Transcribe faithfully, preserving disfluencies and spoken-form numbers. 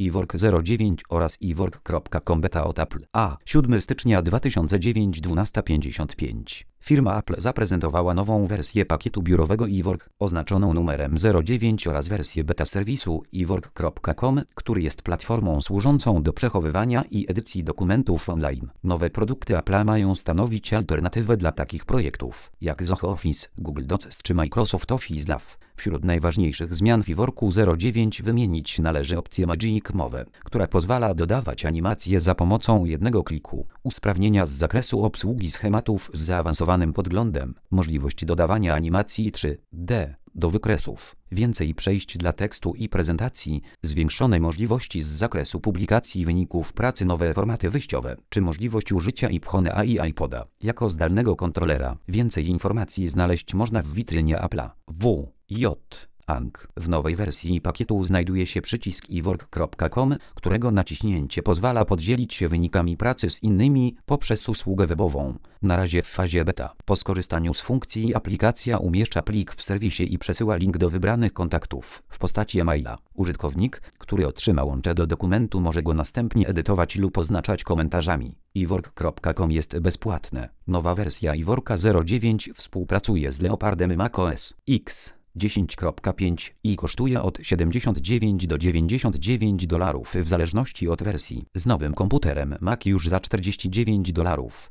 iWork zero dziewięć oraz iWork kropka com beta od Apple. A siódmego stycznia dwa tysiące dziewiątego dwunasta pięćdziesiąt pięć. Firma Apple zaprezentowała nową wersję pakietu biurowego iWork, oznaczoną numerem zero dziewięć oraz wersję beta serwisu iWork kropka com, który jest platformą służącą do przechowywania i edycji dokumentów online. Nowe produkty Apple'a mają stanowić alternatywę dla takich projektów, jak Zoho Office, Google Docs czy Microsoft Office Live. Wśród najważniejszych zmian w iWorku zero dziewięć wymienić należy opcję Magic Move, która pozwala dodawać animacje za pomocą jednego kliku, usprawnienia z zakresu obsługi schematów z zaawansowanym podglądem, możliwość dodawania animacji trzy D do wykresów, więcej przejść dla tekstu i prezentacji, zwiększone możliwości z zakresu publikacji wyników pracy, nowe formaty wyjściowe, czy możliwość użycia iPhone'a i iPoda jako zdalnego kontrolera. Więcej informacji znaleźć można w witrynie Apple'a. W. J. Ang. W nowej wersji pakietu znajduje się przycisk iWork kropka com, którego naciśnięcie pozwala podzielić się wynikami pracy z innymi poprzez usługę webową. Na razie w fazie beta. Po skorzystaniu z funkcji aplikacja umieszcza plik w serwisie i przesyła link do wybranych kontaktów w postaci e-maila. Użytkownik, który otrzyma łącze do dokumentu, może go następnie edytować lub oznaczać komentarzami. iWork kropka com jest bezpłatne. Nowa wersja iWorka zero dziewięć współpracuje z Leopardem macOS X dziesięć kropka pięć i kosztuje od siedemdziesiąt dziewięć do dziewięćdziesięciu dziewięciu dolarów w zależności od wersji. Z nowym komputerem Mac już za czterdzieści dziewięć dolarów.